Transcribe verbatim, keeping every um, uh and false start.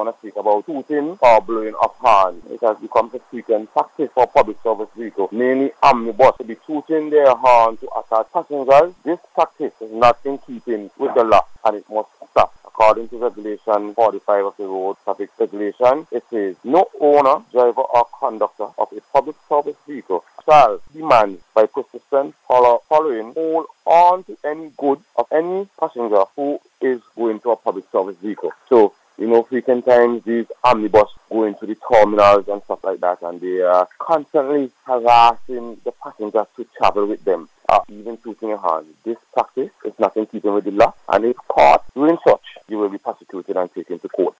want to speak about tooting or blowing of horn. It has become a frequent practice for public service vehicles, mainly omnibus, to be tooting their horn to attract passengers. This practice is not in keeping with the law and it must stop. According to Regulation forty-five of the Road Traffic Regulation, it says, no owner, driver or conductor of a public service vehicle shall demand by persistent follow, following hold on to any goods of any passenger who is going to a public service vehicle. So, you know, frequent times these omnibus go into the terminals and stuff like that, and they are constantly harassing the passengers to travel with them, uh, even tooting a horn. This practice is not in keeping with the law, and if caught doing such, you will be prosecuted and taken to court.